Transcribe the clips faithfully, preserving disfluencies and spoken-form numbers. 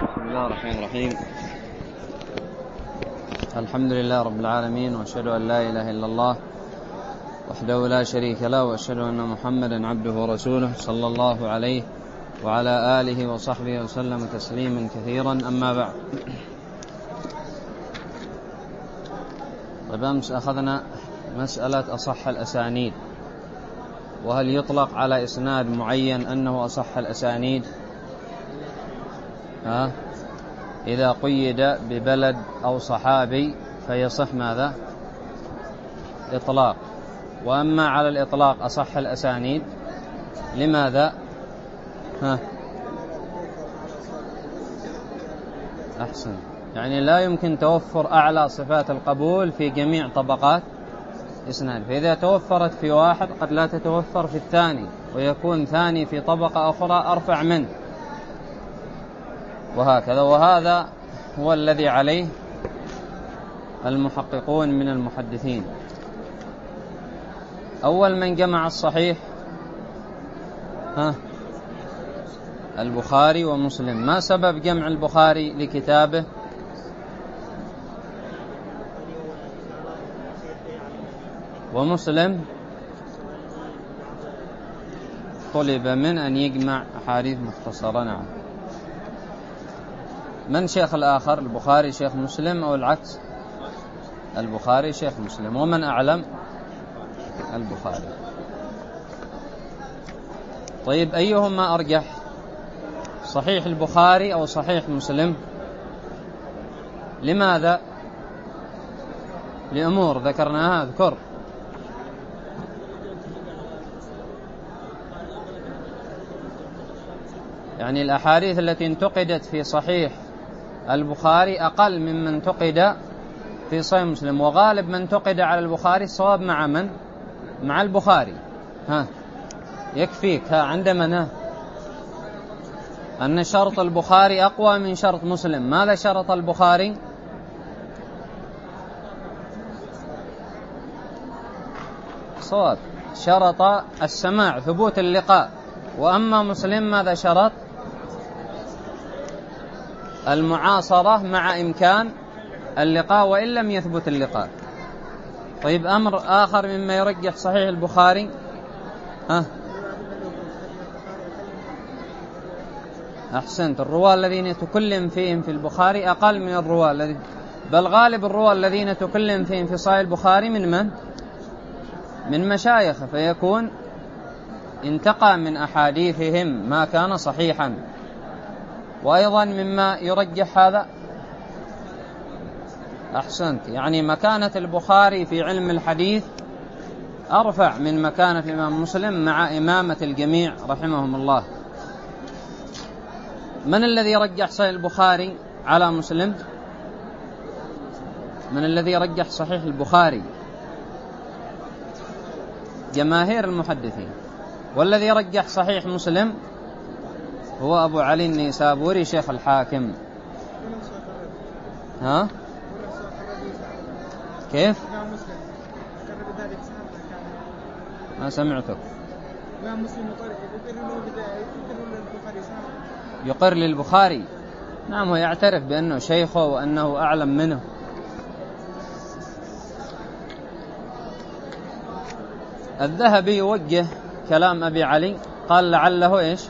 بسم الله الرحمن الرحيم. الحمد لله رب العالمين، وأشهد أن لا إله إلا الله وحده لا شريك له، وأشهد أن محمدا عبده ورسوله صلى الله عليه وعلى آله وصحبه وسلم تسليما كثيرا. أما بعد، طيب أمس أخذنا مسألة أصح الأسانيد، وهل يطلق على إسناد معين أنه أصح الأسانيد؟ ها؟ إذا قيد ببلد أو صحابي فيصح ماذا؟ إطلاق. وأما على الإطلاق أصح الأسانيد، لماذا؟ ها؟ أحسن، يعني لا يمكن توفر أعلى صفات القبول في جميع طبقات إسناد، فإذا توفرت في واحد قد لا تتوفر في الثاني، ويكون ثاني في طبقة أخرى أرفع منه، وهكذا. وهذا هو الذي عليه المحققون من المحدثين. أول من جمع الصحيح ها البخاري ومسلم. ما سبب جمع البخاري لكتابه؟ ومسلم طلب من أن يجمع أحاديث مختصرة. نعم. من شيخ الآخر؟ البخاري شيخ مسلم أو العكس؟ البخاري شيخ مسلم. ومن أعلم؟ البخاري. طيب أيهما أرجح، صحيح البخاري أو صحيح مسلم؟ لماذا؟ لأمور ذكرناها. اذكر. يعني الأحاديث التي انتقدت في صحيح البخاري أقل ممن انتقد في صحيح مسلم، وغالب من انتقد على البخاري الصواب مع من؟ مع البخاري. ها يكفيك. ها عندما أن شرط البخاري أقوى من شرط مسلم. ماذا شرط البخاري؟ صواب، شرط السماع، ثبوت اللقاء. وأما مسلم ماذا شرط؟ المعاصرة مع إمكان اللقاء وإن لم يثبت اللقاء. طيب أمر آخر مما يرجح صحيح البخاري، ها أحسنت، الرواة الذين تكلم فيهم في البخاري أقل من الرواة الذين، بل غالب الرواة الذين تكلم فيهم في صحيح البخاري من من؟ من مشايخه، فيكون انتقى من أحاديثهم ما كان صحيحا. وأيضا مما يرجح هذا، أحسنت، يعني مكانة البخاري في علم الحديث أرفع من مكانة الإمام مسلم مع إمامة الجميع رحمهم الله. من الذي رجح صحيح البخاري على مسلم؟ من الذي رجح صحيح البخاري؟ جماهير المحدثين. والذي رجح صحيح مسلم هو أبو علي النيسابوري شيخ الحاكم. ها كيف؟ ما سمعتك. يقر للبخاري. نعم، هو يعترف بأنه شيخه وأنه أعلم منه. الذهبي يوجه كلام أبي علي، قال لعله إيش؟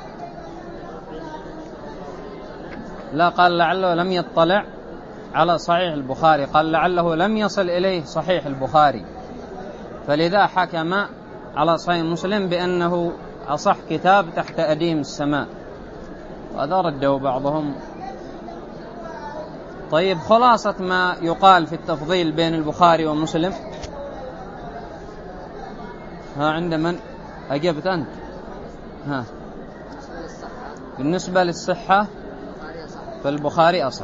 لا، قال لعله لم يطلع على صحيح البخاري، قال لعله لم يصل إليه صحيح البخاري، فلذا حكم على صحيح مسلم بأنه أصح كتاب تحت أديم السماء، وهذا رده بعضهم. طيب خلاصة ما يقال في التفضيل بين البخاري ومسلم، ها عند من أجبت أنت؟ ها بالنسبة للصحة فالبخاري أصح،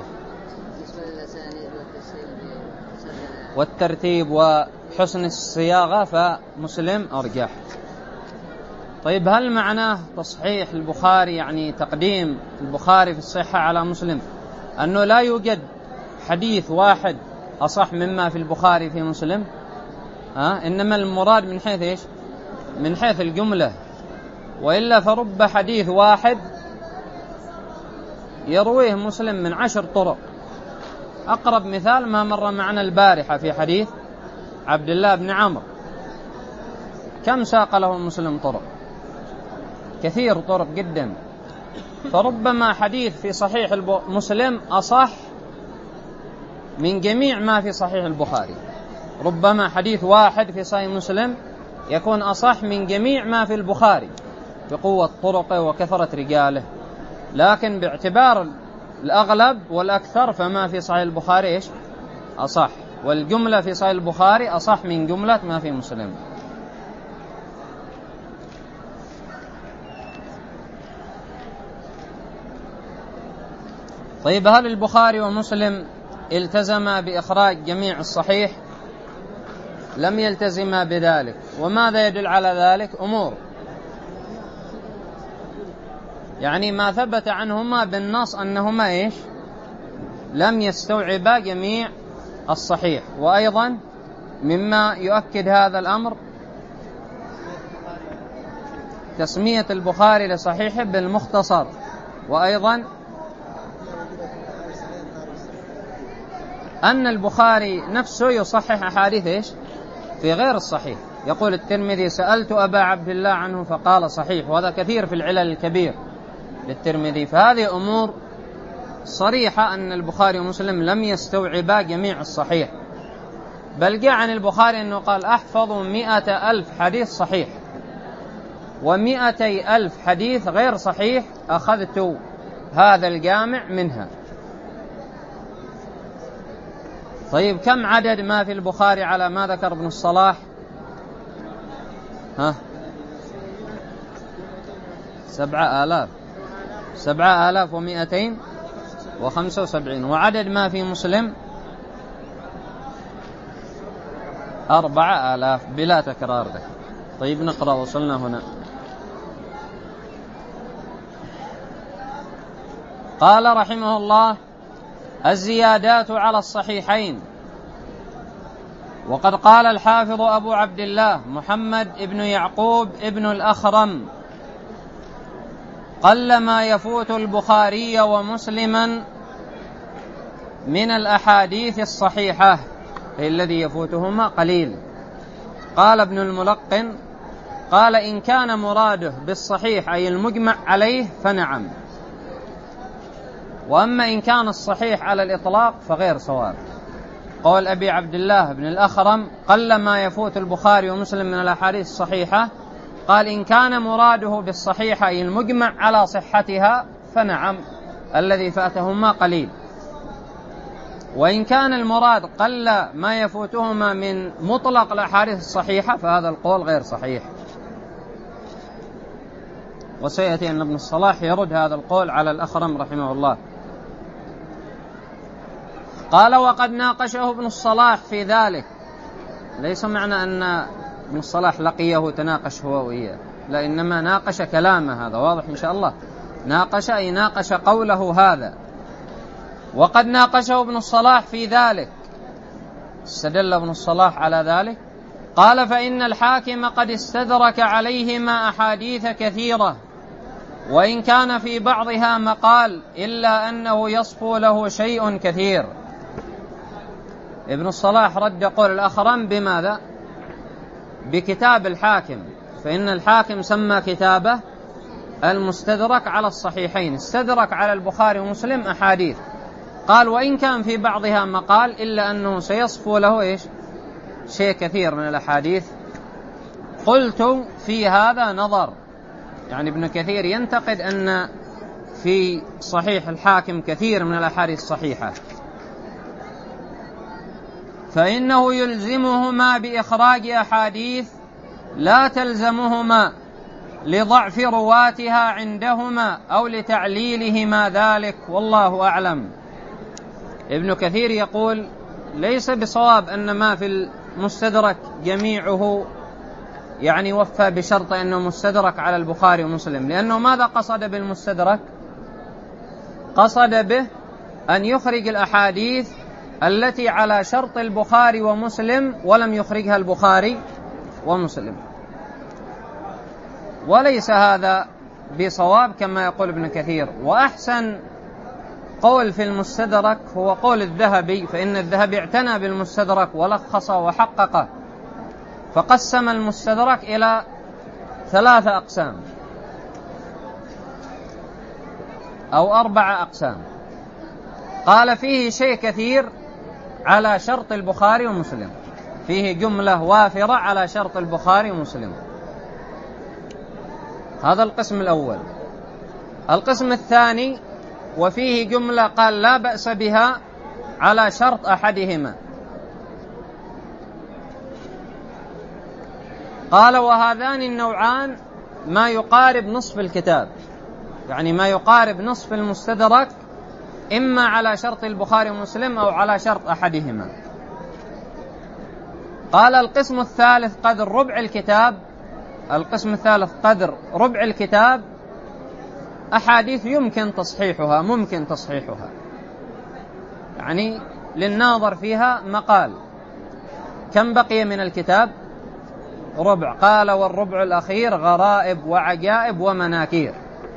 والترتيب وحسن الصياغة فمسلم أرجح. طيب هل معناه تصحيح البخاري يعني تقديم البخاري في الصحة على مسلم أنه لا يوجد حديث واحد أصح مما في البخاري في مسلم؟ ها إنما المراد من حيث إيش؟ من حيث الجملة، وإلا فرب حديث واحد يرويه مسلم من عشر طرق. أقرب مثال ما مر معنا البارحة في حديث عبد الله بن عمرو، كم ساق له مسلم طرق؟ كثير طرق جدا. فربما حديث في صحيح مسلم أصح من جميع ما في صحيح البخاري، ربما حديث واحد في صحيح مسلم يكون أصح من جميع ما في البخاري بقوة طرقه وكثرة رجاله، لكن باعتبار الأغلب والأكثر فما في صحيح البخاري إيش؟ أصح، والجملة في صحيح البخاري أصح من جملة ما في مسلم. طيب، هل البخاري ومسلم التزما بإخراج جميع الصحيح؟ لم يلتزما بذلك. وماذا يدل على ذلك؟ أمور، يعني ما ثبت عنهما بالنص أنهما إيش؟ لم يستوعبا جميع الصحيح. وأيضا مما يؤكد هذا الأمر تسمية البخاري لصحيحه بالمختصر، وأيضا أن البخاري نفسه يصحح أحاديث إيش؟ في غير الصحيح. يقول الترمذي: سألت أبا عبد الله عنه فقال صحيح، وهذا كثير في العلل الكبير للترمذي. فهذه أمور صريحة أن البخاري ومسلم لم يستوعبا جميع الصحيح، بل جاء عن البخاري أنه قال: أحفظ مئة ألف حديث صحيح ومئتي ألف حديث غير صحيح، أخذت هذا الجامع منها. طيب، كم عدد ما في البخاري على ما ذكر ابن الصلاح؟ ها سبعة آلاف سبعة آلاف ومئتين وخمسة وسبعين. وعدد ما في مسلم أربعة آلاف بلا تكرار ذلك. طيب، نقرأ. وصلنا هنا. قال رحمه الله: الزيادات على الصحيحين. وقد قال الحافظ أبو عبد الله محمد ابن يعقوب ابن الأخرم: قلما يفوت البخاري ومسلما من الأحاديث الصحيحة، أي الذي يفوتهما قليل. قال ابن الملقن: قال إن كان مراده بالصحيح أي المجمع عليه فنعم، وأما إن كان الصحيح على الإطلاق فغير صواب. قول أبي عبد الله بن الأخرم: قل ما يفوت البخاري ومسلم من الأحاديث الصحيحة، قال إن كان مراده بالصحيحة أي المجمع على صحتها فنعم، الذي فاتهما قليل. وإن كان المراد قل ما يفوتهما من مطلق الأحاديث الصحيحة فهذا القول غير صحيح. وسيأتي أن ابن الصلاح يرد هذا القول على الأخرم رحمه الله. قال: وقد ناقشه ابن الصلاح في ذلك. ليس معنى أن ابن الصلاح لقيه تناقش هو وإياه، لا، إنما ناقش كلامه. هذا واضح إن شاء الله. ناقش أي ناقش قوله هذا. وقد ناقشه ابن الصلاح في ذلك، استدل ابن الصلاح على ذلك. قال: فإن الحاكم قد استدرك عليهما أحاديث كثيرة، وإن كان في بعضها مقال إلا أنه يصفو له شيء كثير. ابن الصلاح رد قول الأخرم بماذا؟ بكتاب الحاكم، فإن الحاكم سمى كتابه المستدرك على الصحيحين، استدرك على البخاري ومسلم أحاديث. قال: وإن كان في بعضها مقال إلا أنه سيصفو له إيش؟ شيء كثير من الأحاديث. قلت في هذا نظر، يعني ابن كثير ينتقد أن في صحيح الحاكم كثير من الأحاديث الصحيحة، فإنه يلزمهما بإخراج أحاديث لا تلزمهما لضعف رواتها عندهما أو لتعليلهما ذلك، والله أعلم. ابن كثير يقول: ليس بصواب أن ما في المستدرك جميعه يعني وفى بشرط أنه مستدرك على البخاري ومسلم، لأنه ماذا قصد بالمستدرك؟ قصد به أن يخرج الأحاديث التي على شرط البخاري ومسلم ولم يخرجها البخاري ومسلم، وليس هذا بصواب كما يقول ابن كثير. وأحسن القول في المستدرك هو قول الذهبي، فإن الذهبي اعتنى بالمستدرك ولخص وحققه، فقسم المستدرك إلى ثلاثة أقسام أو أربعة أقسام. قال فيه شيء كثير على شرط البخاري ومسلم، فيه جملة وافرة على شرط البخاري ومسلم. هذا القسم الأول. القسم الثاني وفيه جملة قال لا بأس بها على شرط أحدهما. قال وهذان النوعان ما يقارب نصف الكتاب، يعني ما يقارب نصف المستدرك، إما على شرط البخاري ومسلم أو على شرط أحدهما. قال القسم الثالث قدر ربع الكتاب، القسم الثالث قدر ربع الكتاب أحاديث يمكن تصحيحها، ممكن تصحيحها، يعني للناظر فيها مقال. كم بقي من الكتاب؟ ربع. قال والربع الأخير غرائب وعجائب ومناكير.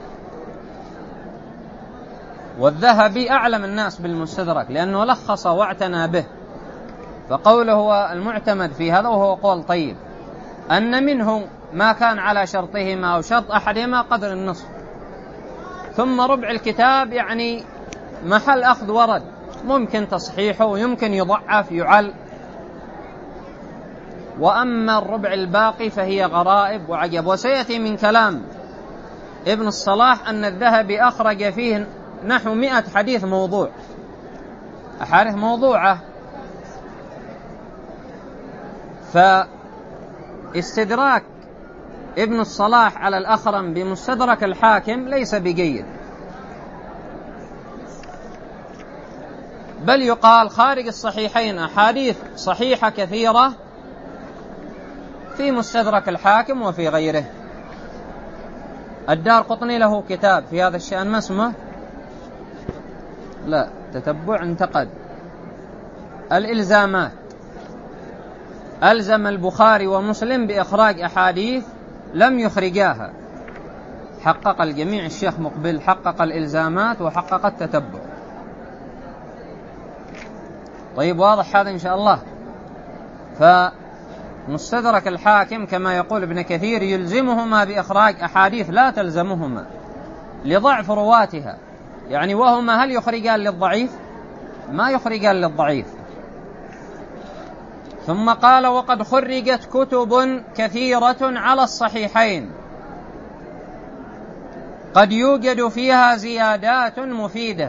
والذهبي أعلم الناس بالمستدرك لأنه لخص واعتنى به، فقوله هو المعتمد في هذا، وهو قول طيب، أن منه ما كان على شرطهما أو شرط أحدهما قدر النصف، ثم ربع الكتاب يعني محل أخذ ورد، ممكن تصحيحه ويمكن يضعف يعل. وأما الربع الباقي فهي غرائب وعجب. وسيأتي من كلام ابن الصلاح أن الذهبي أخرج فيه نحو مئة حديث موضوع، أحاديث موضوعة. فاستدراك ابن الصلاح على الأخرم بمستدرك الحاكم ليس بجيد، بل يقال خارج الصحيحين أحاديث صحيحة كثيرة في مستدرك الحاكم وفي غيره. الدارقطني له كتاب في هذا الشأن، ما اسمه؟ لا، تتبع انتقد الإلزامات، ألزم البخاري ومسلم بإخراج أحاديث لم يخرجاها. حقق الجميع الشيخ مقبل، حقق الإلزامات وحقق التتبع. طيب واضح هذا إن شاء الله. فمستدرك الحاكم كما يقول ابن كثير يلزمهما بإخراج أحاديث لا تلزمهما لضعف رواتها، يعني وهما هل يخرجان للضعيف؟ ما يخرجان للضعيف. ثم قال وقد خرجت كتب كثيرة على الصحيحين قد يوجد فيها زيادات مفيدة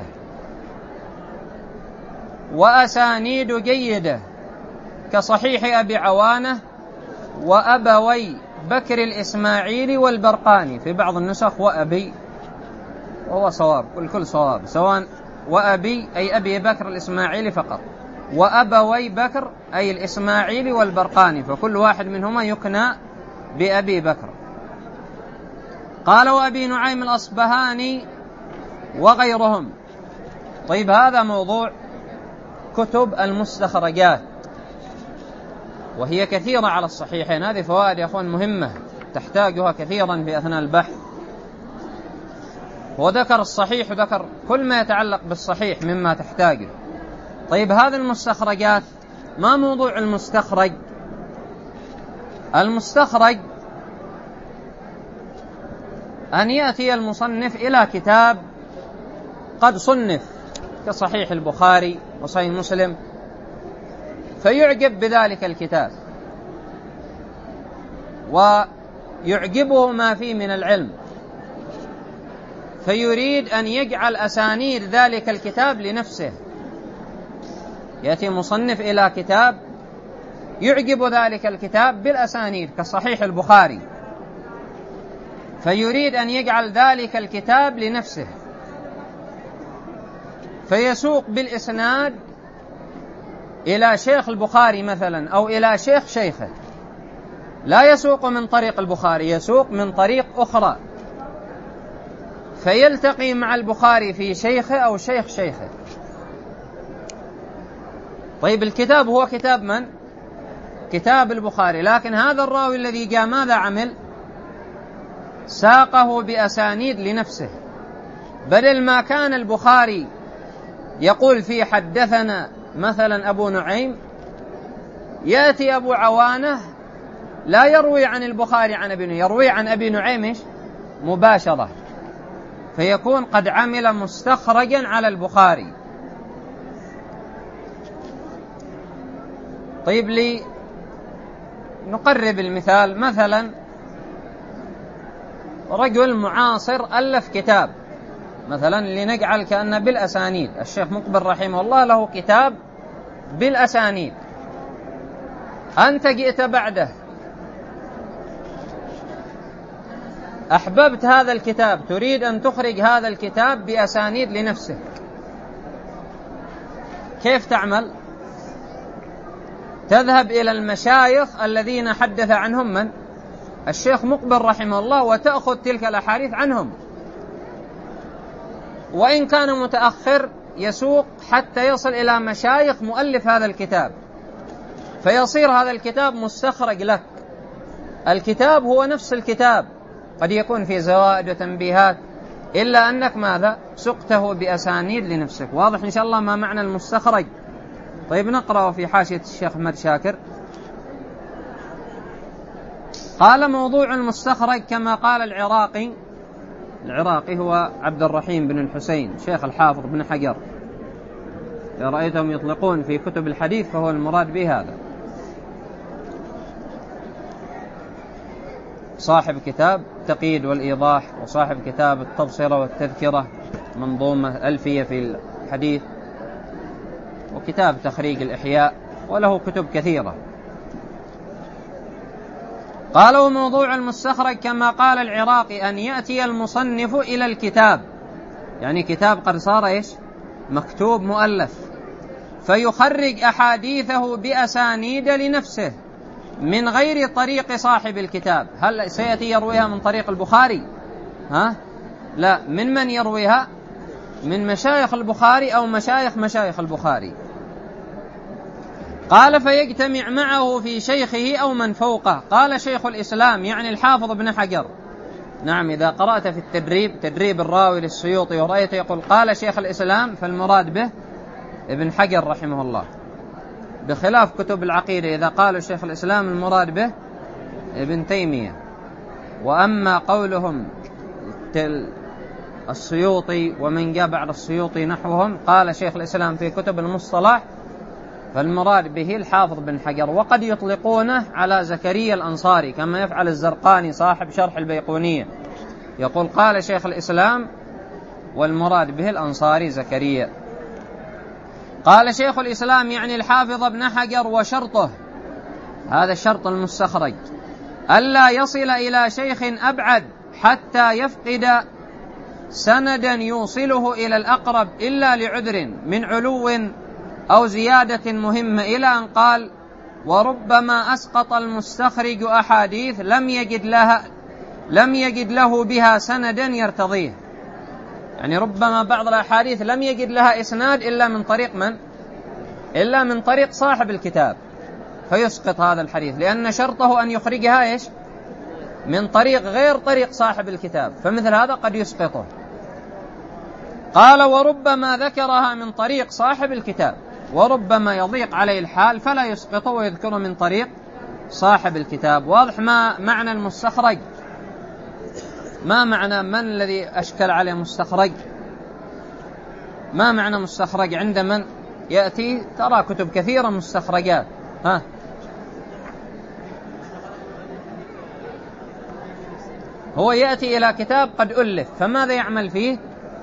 وأسانيد جيدة، كصحيح أبي عوانة وأبوي بكر الإسماعيلي والبرقاني، في بعض النسخ وأبي، وهو صواب، الكل صواب، سواء وأبي أي أبي بكر الإسماعيلي فقط، وأبوي بكر أي الإسماعيلي والبرقاني، فكل واحد منهما يكنى بأبي بكر. قال وأبي نعيم الأصبهاني وغيرهم. طيب هذا موضوع كتب المستخرجات، وهي كثيرة على الصحيحين. هذه فوائد يا أخوان مهمة تحتاجها كثيرا في أثناء البحث. وذكر الصحيح وذكر كل ما يتعلق بالصحيح مما تحتاجه. طيب هذه المستخرجات، ما موضوع المستخرج؟ المستخرج أن يأتي المصنف إلى كتاب قد صنف كصحيح البخاري وصحيح مسلم، فيعجب بذلك الكتاب ويعجبه ما فيه من العلم، فيريد أن يجعل أسانيد ذلك الكتاب لنفسه. يأتي مصنف إلى كتاب يعجب ذلك الكتاب بالأسانيد كصحيح البخاري، فيريد أن يجعل ذلك الكتاب لنفسه، فيسوق بالإسناد إلى شيخ البخاري مثلا أو إلى شيخ شيخه، لا يسوق من طريق البخاري، يسوق من طريق أخرى، فيلتقي مع البخاري في شيخه أو شيخ شيخه. طيب الكتاب هو كتاب من؟ كتاب البخاري، لكن هذا الراوي الذي جاء ماذا عمل؟ ساقه بأسانيد لنفسه، بدل ما كان البخاري يقول في حدثنا مثلا أبو نعيم، يأتي أبو عوانة لا يروي عن البخاري عن أبي نعيم، يروي عن أبي نعيم مباشرة، فيكون قد عمل مستخرجا على البخاري. طيب لي نقرب المثال، مثلا رجل معاصر ألف كتاب مثلا، لنجعل كأن بالأسانيد، الشيخ مقبل رحمه الله له كتاب بالأسانيد، أنت جئت بعده أحببت هذا الكتاب، تريد أن تخرج هذا الكتاب بأسانيد لنفسك، كيف تعمل؟ تذهب إلى المشايخ الذين حدث عنهم من؟ الشيخ مقبل رحمه الله، وتأخذ تلك الأحاديث عنهم، وإن كان متأخر يسوق حتى يصل إلى مشايخ مؤلف هذا الكتاب، فيصير هذا الكتاب مستخرج لك. الكتاب هو نفس الكتاب، قد يكون في زوائد وتنبيهات، إلا أنك ماذا؟ سقته بأسانيد لنفسك. واضح إن شاء الله ما معنى المستخرج؟ طيب نقرأ في حاشية الشيخ أحمد شاكر. قال: موضوع المستخرج كما قال العراقي، العراقي هو عبد الرحيم بن الحسين شيخ الحافظ بن حجر، إذا رأيتهم يطلقون في كتب الحديث فهو المراد به هذا، صاحب كتاب تقييد والإيضاح، وصاحب كتاب التبصرة والتذكرة، منظومة ألفية في الحديث، وكتاب تخريج الإحياء، وله كتب كثيرة. قال: وموضوع المستخرج كما قال العراقي أن يأتي المصنف إلى الكتاب، يعني كتاب قد صار إيش؟ مكتوب مؤلف، فيخرج أحاديثه بأسانيد لنفسه من غير طريق صاحب الكتاب. هل سيأتي يرويها من طريق البخاري؟ ها؟ لا، من من يرويها؟ من مشايخ البخاري أو مشايخ مشايخ البخاري. قال: فيجتمع معه في شيخه أو من فوقه. قال شيخ الإسلام يعني الحافظ ابن حجر. نعم، إذا قرأت في التدريب، تدريب الراوي للسيوطي، ورأيت يقول قال شيخ الإسلام، فالمراد به ابن حجر رحمه الله، بخلاف كتب العقيدة إذا قالوا شيخ الإسلام المراد به ابن تيمية. وأما قولهم السيوطي ومن جاء بعد السيوطي نحوهم قال شيخ الإسلام في كتب المصطلح، فالمراد به الحافظ بن حجر. وقد يطلقونه على زكريا الأنصاري كما يفعل الزرقاني صاحب شرح البيقونية، يقول قال شيخ الإسلام والمراد به الأنصاري زكريا. قال شيخ الإسلام يعني الحافظ ابن حجر: وشرطه، هذا الشرط المستخرج، ألا يصل إلى شيخ أبعد حتى يفقد سندا يوصله إلى الأقرب إلا لعذر من علو أو زيادة مهمة، إلى أن قال: وربما أسقط المستخرج أحاديث لم يجد لها لم يجد له بها سندا يرتضيه. يعني ربما بعض الأحاديث لم يجد لها إسناد إلا من طريق من؟ إلا من طريق صاحب الكتاب، فيسقط هذا الحديث، لأن شرطه أن يخرجها إيش؟ من طريق غير طريق صاحب الكتاب، فمثل هذا قد يسقطه. قال: وربما ذكرها من طريق صاحب الكتاب، وربما يضيق عليه الحال فلا يسقطه ويذكره من طريق صاحب الكتاب. واضح ما معنى المستخرج؟ ما معنى من الذي أشكل عليه مستخرج؟ ما معنى مستخرج عند من يأتي؟ ترى كتب كثيرة مستخرجات. ها، هو يأتي إلى كتاب قد ألف، فماذا يعمل فيه؟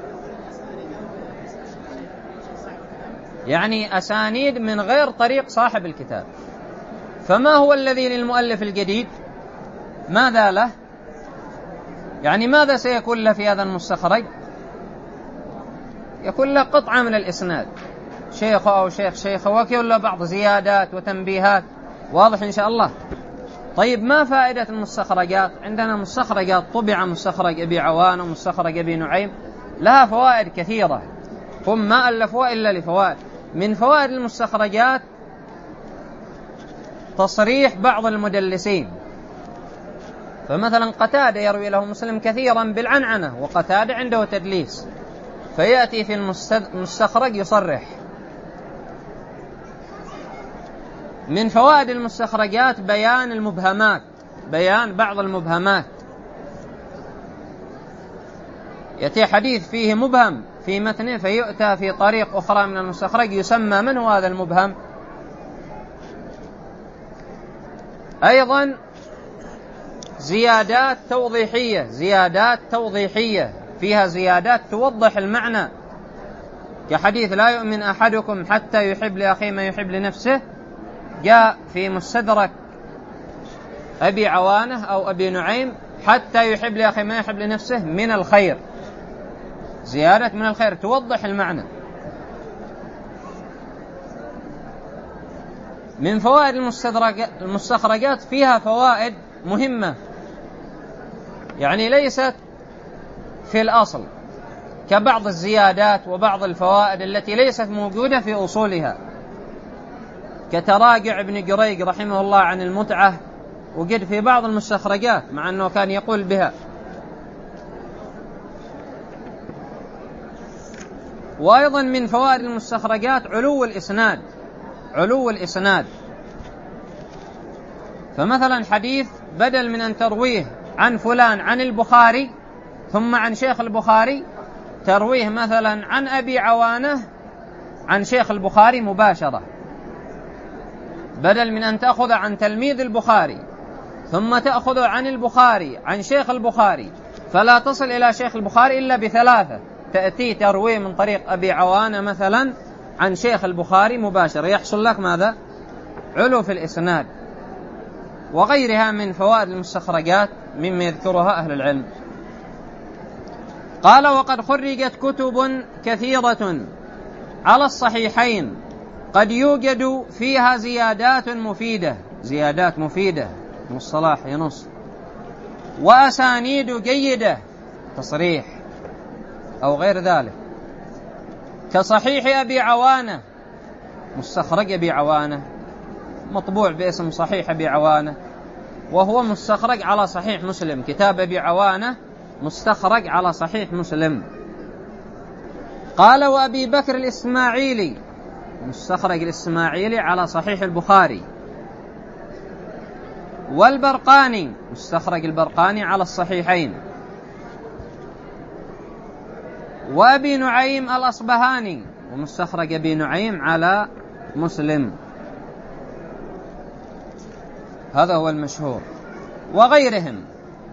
يعني أسانيد من غير طريق صاحب الكتاب. فما هو الذي للمؤلف الجديد؟ ماذا له؟ يعني ماذا سيكون له في هذا المستخرج؟ يكون له قطعة من الإسناد، شيخه أو شيخ شيخه، ويكون له بعض زيادات وتنبيهات. واضح إن شاء الله؟ طيب، ما فائدة المستخرجات؟ عندنا مستخرجات طبع، مستخرج أبي عوان ومستخرج أبي نعيم، لها فوائد كثيرة، هم ما ألفوا إلا لفوائد. من فوائد المستخرجات تصريح بعض المدلسين، فمثلا قتادة يروي له مسلم كثيرا بالعنعنة، وقتادة عنده تدليس، فيأتي في المستخرج يصرح. من فوائد المستخرجات بيان المبهمات، بيان بعض المبهمات. يأتي حديث فيه مبهم في متنه فيؤتى في طريق أخرى من المستخرج يسمى من هو هذا المبهم. أيضا زيادات توضيحية، زيادات توضيحية فيها زيادات توضح المعنى، كحديث لا يؤمن أحدكم حتى يحب لأخيه ما يحب لنفسه، جاء في مستدرك أبي عوانة أو أبي نعيم حتى يحب لأخيه ما يحب لنفسه من الخير، زيادة من الخير توضح المعنى. من فوائد المستخرجات فيها فوائد مهمة، يعني ليست في الأصل كبعض الزيادات وبعض الفوائد التي ليست موجودة في أصولها، كتراجع ابن جريج رحمه الله عن المتعة وجد في بعض المستخرجات مع أنه كان يقول بها. وأيضا من فوائد المستخرجات علو الإسناد، علو الإسناد. فمثلا حديث بدل من أن ترويه عن فلان عن البخاري ثم عن شيخ البخاري، ترويه مثلا عن أبي عوانة عن شيخ البخاري مباشرة، بدل من أن تأخذ عن تلميذ البخاري ثم تأخذ عن البخاري عن شيخ البخاري، فلا تصل إلى شيخ البخاري إلا بثلاثة، تأتي ترويه من طريق أبي عوانة مثلا عن شيخ البخاري مباشرة، يحصل لك ماذا؟ علو في الإسناد. وغيرها من فوائد المستخرجات مما يذكرها أهل العلم. قال وقد خرجت كتب كثيرة على الصحيحين قد يوجد فيها زيادات مفيدة، زيادات مفيدة مصطلح ينص، وأسانيد جيدة تصريح أو غير ذلك، كصحيح أبي عوانة، مستخرج أبي عوانة مطبوع باسم صحيح أبي عوانة، وهو مستخرج على صحيح مسلم، كتاب أبي عوانة مستخرج على صحيح مسلم. قال وأبي بكر الإسماعيلي، مستخرج الإسماعيلي على صحيح البخاري. والبرقاني، مستخرج البرقاني على الصحيحين. وأبي نعيم الأصبهاني، ومستخرج أبي نعيم على مسلم، هذا هو المشهور، وغيرهم.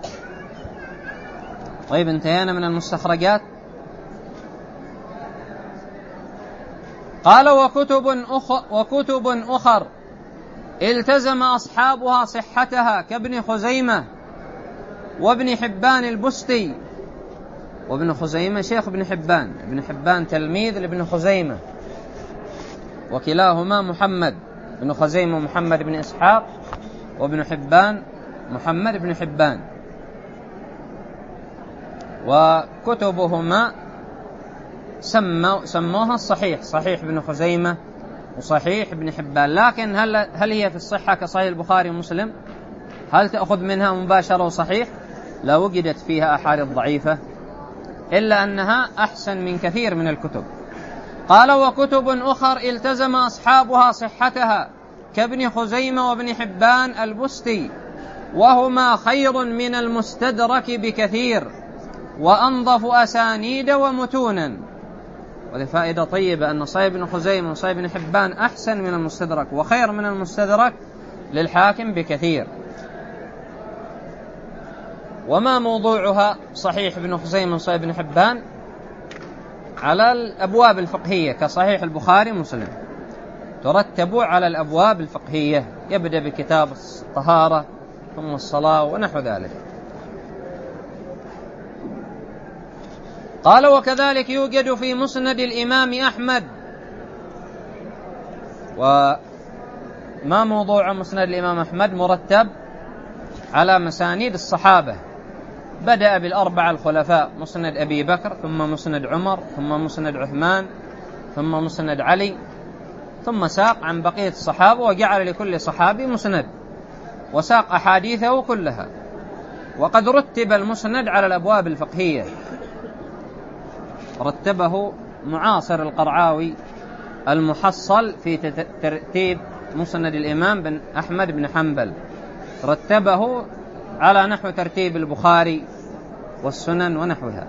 طيب انتهينا من المستخرجات. قال وكتب أخر, وكتب أخر التزم أصحابها صحتها كابن خزيمة وابن حبان البستي. وابن خزيمة شيخ ابن حبان، ابن حبان تلميذ لابن خزيمة، وكلاهما محمد، ابن خزيمة محمد بن إسحاق، وابن حبان محمد بن حبان. وكتبهما سمو سموها الصحيح، صحيح ابن خزيمة وصحيح ابن حبان. لكن هل, هل هي في الصحة كصحيح البخاري ومسلم؟ هل تأخذ منها مباشرة وصحيح؟ لا، وجدت فيها أحاديث ضعيفة، إلا أنها أحسن من كثير من الكتب. قال وكتب أخر التزم أصحابها صحتها كابن خزيمة وابن حبان البستي، وهما خير من المستدرك بكثير وأنظف أسانيد ومتونا. وهذه فائدة طيبة أن صحيح ابن خزيمة وصحيح ابن حبان أحسن من المستدرك وخير من المستدرك للحاكم بكثير. وما موضوعها صحيح ابن خزيمة وصحيح ابن حبان؟ على الأبواب الفقهية كصحيح البخاري ومسلم، ترتب على الأبواب الفقهية، يبدأ بكتاب الطهارة ثم الصلاة ونحو ذلك. قال وكذلك يوجد في مسند الإمام أحمد. وما موضوع مسند الإمام أحمد؟ مرتب على مسانيد الصحابة، بدأ بالأربعة الخلفاء، مسند أبي بكر ثم مسند عمر ثم مسند عثمان ثم مسند علي، ثم ساق عن بقية الصحابة وجعل لكل صحابي مسند وساق أحاديثه كلها. وقد رتب المسند على الأبواب الفقهية، رتبه معاصر القرعاوي المحصل في ترتيب مسند الإمام بن أحمد بن حنبل، رتبه على نحو ترتيب البخاري والسنن ونحوها.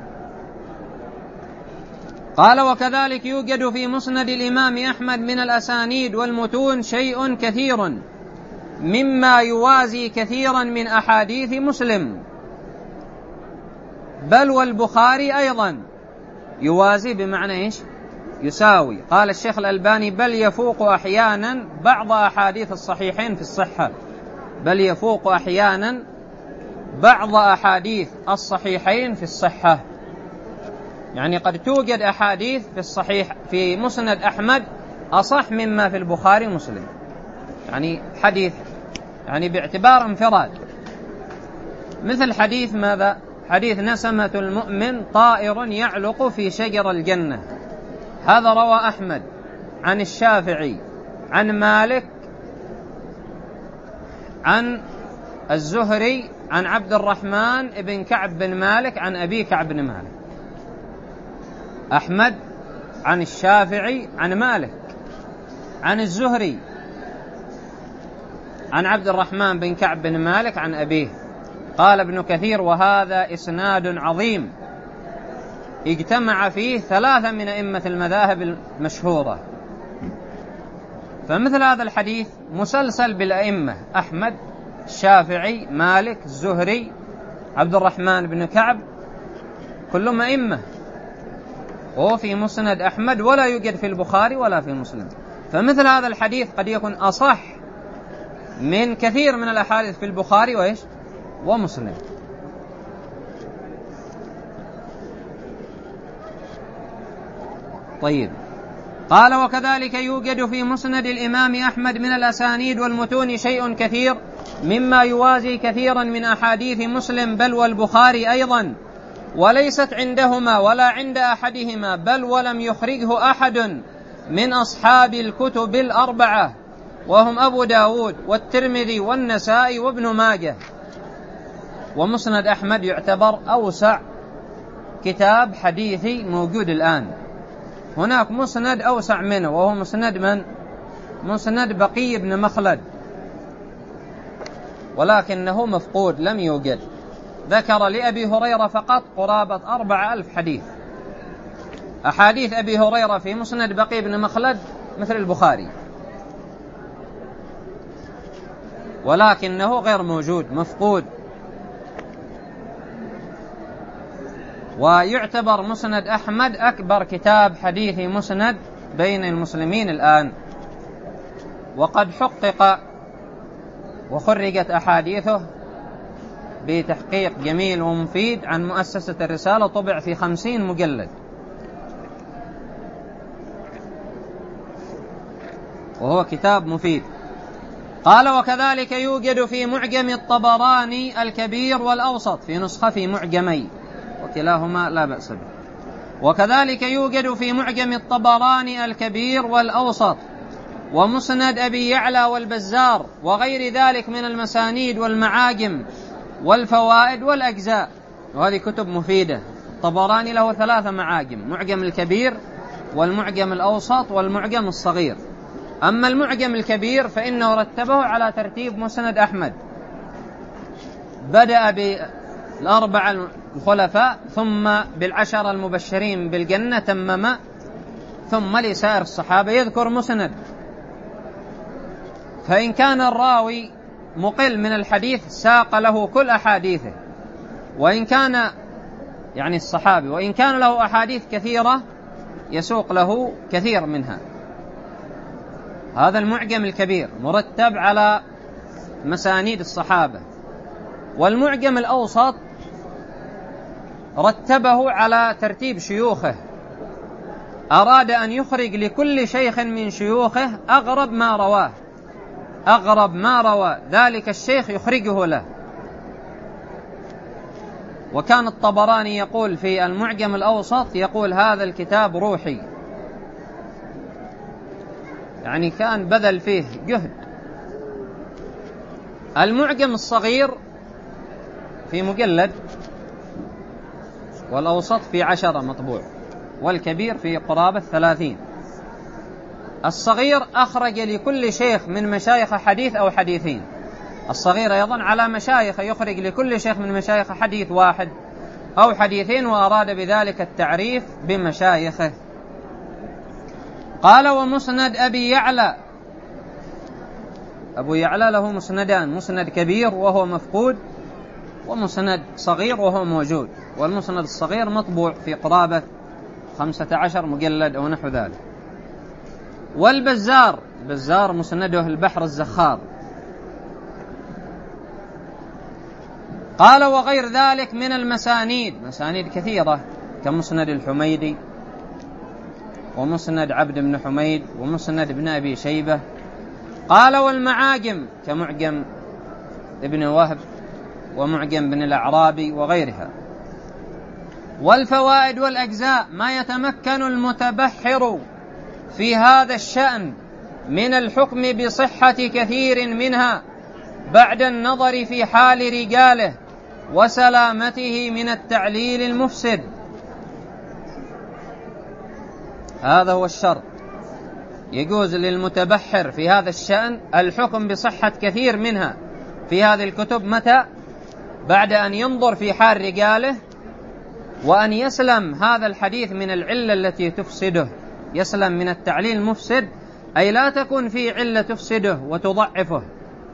قال: وكذلك يوجد في مسند الإمام أحمد من الأسانيد والمتون شيء كثير مما يوازي كثيرا من أحاديث مسلم، بل والبخاري أيضا. يوازي بمعنى إيش؟ يساوي. قال الشيخ الألباني: بل يفوق أحيانا بعض أحاديث الصحيحين في الصحة، بل يفوق أحيانا بعض أحاديث الصحيحين في الصحة. يعني قد توجد أحاديث في الصحيح في مسند أحمد أصح مما في البخاري ومسلم، يعني حديث يعني باعتبار انفراد، مثل حديث ماذا؟ حديث نسمة المؤمن طائر يعلق في شجر الجنة. هذا روى أحمد عن الشافعي عن مالك عن الزهري عن عبد الرحمن بن كعب بن مالك عن أبي كعب بن مالك. أحمد عن الشافعي عن مالك عن الزهري عن عبد الرحمن بن كعب بن مالك عن أبيه. قال ابن كثير: وهذا إسناد عظيم اجتمع فيه ثلاثة من أئمة المذاهب المشهورة. فمثل هذا الحديث مسلسل بالأئمة: أحمد، الشافعي، مالك، الزهري، عبد الرحمن بن كعب، كلهم أئمة، وهو في مسند أحمد ولا يوجد في البخاري ولا في مسلم. فمثل هذا الحديث قد يكون أصح من كثير من الأحاديث في البخاري وإيش ومسلم. طيب. قال: وكذلك يوجد في مسند الإمام أحمد من الأسانيد والمتون شيء كثير مما يوازي كثيرا من أحاديث مسلم، بل والبخاري أيضا، وليست عندهما ولا عند أحدهما، بل ولم يخرجه أحد من أصحاب الكتب الأربعة، وهم أبو داود والترمذي والنسائي وابن ماجه. ومسند أحمد يعتبر أوسع كتاب حديثي موجود الآن. هناك مسند أوسع منه، وهو مسند من؟ مسند بقي بن مخلد، ولكنه مفقود لم يوجد. ذكر لأبي هريرة فقط قرابة أربع ألف حديث. أحاديث أبي هريرة في مسند بقي بن مخلد مثل البخاري، ولكنه غير موجود، مفقود. ويعتبر مسند أحمد أكبر كتاب حديثي مسند بين المسلمين الآن، وقد حقق وخرجت أحاديثه بتحقيق جميل ومفيد عن مؤسسة الرسالة، طبع في خمسين مجلد، وهو كتاب مفيد. قال: وكذلك يوجد في معجم الطبراني الكبير والأوسط، في نسخة في معجمي وكلاهما لا بأس به. وكذلك يوجد في معجم الطبراني الكبير والأوسط ومسند أبي يعلى والبزار وغير ذلك من المسانيد والمعاجم والفوائد والأجزاء. وهذه كتب مفيدة. الطبراني له ثلاثة معاجم: معجم الكبير والمعجم الأوسط والمعجم الصغير. أما المعجم الكبير فإنه رتبه على ترتيب مسند أحمد، بدأ بالأربعة الخلفاء، ثم بالعشر المبشرين بالجنة تمم، ثم لسائر الصحابة يذكر مسند. فإن كان الراوي مقل من الحديث ساق له كل أحاديثه، وإن كان يعني الصحابي وإن كان له أحاديث كثيرة يسوق له كثير منها. هذا المعجم الكبير مرتب على مسانيد الصحابة. والمعجم الأوسط رتبه على ترتيب شيوخه، أراد أن يخرج لكل شيخ من شيوخه أغرب ما رواه، أغرب ما روى ذلك الشيخ يخرجه له. وكان الطبراني يقول في المعجم الأوسط، يقول: هذا الكتاب روحي، يعني كان بذل فيه جهد. المعجم الصغير في مجلد، والأوسط في عشرة مطبوع. والكبير في قرابة ثلاثين. الصغير أخرج لكل شيخ من مشايخ حديث أو حديثين. الصغير أيضا على مشايخ، يخرج لكل شيخ من مشايخ حديث واحد أو حديثين، وأراد بذلك التعريف بمشايخه. قال: ومسند أبي يعلى. أبو يعلى له مسندان: مسند كبير وهو مفقود، ومسند صغير وهو موجود. والمسند الصغير مطبوع في قرابة خمسة عشر مجلد أو نحو ذلك. والبزار، البزار مسنده البحر الزخار. قال: وغير ذلك من المسانيد، مسانيد كثيرة كمسند الحميدي، ومسند عبد بن حميد، ومسند ابن أبي شيبة. قال: والمعاجم كمعجم ابن وهب، ومعجم بن الأعرابي وغيرها. والفوائد والأجزاء ما يتمكن المتبحر في هذا الشأن من الحكم بصحة كثير منها بعد النظر في حال رجاله وسلامته من التعليل المفسد. هذا هو الشرط. يجوز للمتبحر في هذا الشأن الحكم بصحة كثير منها في هذه الكتب. متى؟ بعد أن ينظر في حال رجاله، وأن يسلم هذا الحديث من العلة التي تفسده، يسلم من التعليل المفسد، أي لا تكون فيه علة تفسده وتضعفه.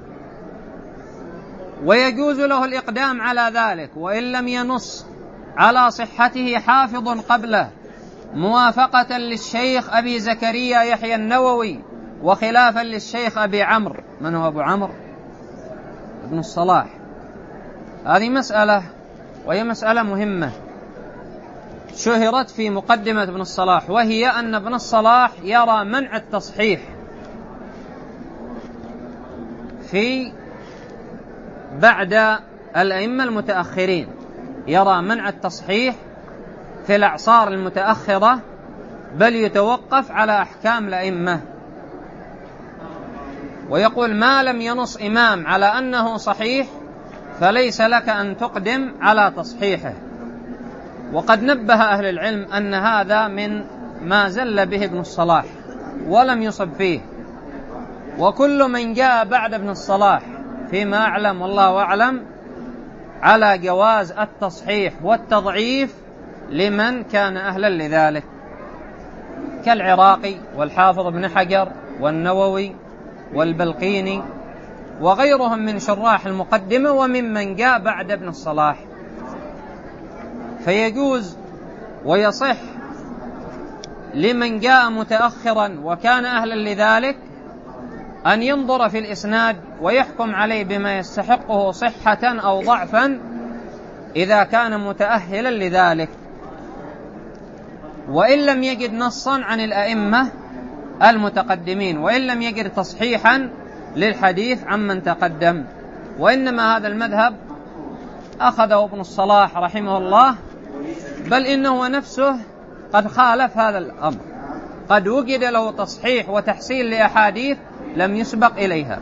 ويجوز له الإقدام على ذلك وإن لم ينص على صحته حافظ قبله، موافقة للشيخ أبي زكريا يحيى النووي، وخلافا للشيخ أبي عمرو. من هو أبو عمرو؟ ابن الصلاح. هذه مسألة، وهي مسألة مهمة شهرت في مقدمة ابن الصلاح، وهي أن ابن الصلاح يرى منع التصحيح في بعد الأئمة المتأخرين، يرى منع التصحيح في الأعصار المتأخرة، بل يتوقف على أحكام الأئمة. ويقول: ما لم ينص إمام على أنه صحيح فليس لك أن تقدم على تصحيحه. وقد نبه أهل العلم أن هذا من ما زل به ابن الصلاح ولم يصب فيه. وكل من جاء بعد ابن الصلاح فيما أعلم والله أعلم على جواز التصحيح والتضعيف لمن كان أهلا لذلك، كالعراقي والحافظ ابن حجر والنووي والبلقيني وغيرهم من شراح المقدمة وممن جاء بعد ابن الصلاح. فيجوز ويصح لمن جاء متأخرا وكان أهلا لذلك أن ينظر في الإسناد ويحكم عليه بما يستحقه صحة أو ضعفا إذا كان متأهلا لذلك، وإن لم يجد نصا عن الأئمة المتقدمين، وإن لم يجد تصحيحا للحديث عمن تقدم. وإنما هذا المذهب أخذه ابن الصلاح رحمه الله، بل إنه نفسه قد خالف هذا الأمر، قد وجد له تصحيح وتحسين لأحاديث لم يسبق إليها.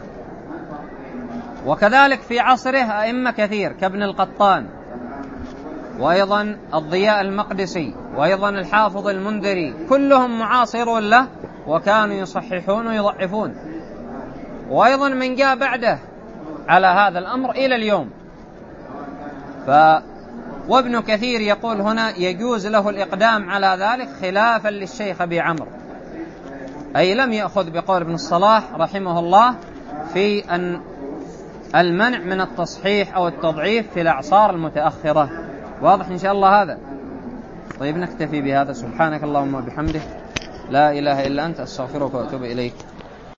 وكذلك في عصره أئمة كثير كابن القطان، وأيضا الضياء المقدسي، وأيضا الحافظ المنذري، كلهم معاصرون له وكانوا يصححون ويضعفون. وأيضا من جاء بعده على هذا الأمر إلى اليوم. ف وابن كثير يقول هنا يجوز له الإقدام على ذلك خلافا للشيخ أبي عمرو، أي لم يأخذ بقول ابن الصلاح رحمه الله في أن المنع من التصحيح أو التضعيف في الأعصار المتأخرة. واضح إن شاء الله هذا؟ طيب نكتفي بهذا. سبحانك اللهم وبحمدك، لا إله إلا أنت، أستغفرك وأتوب إليك.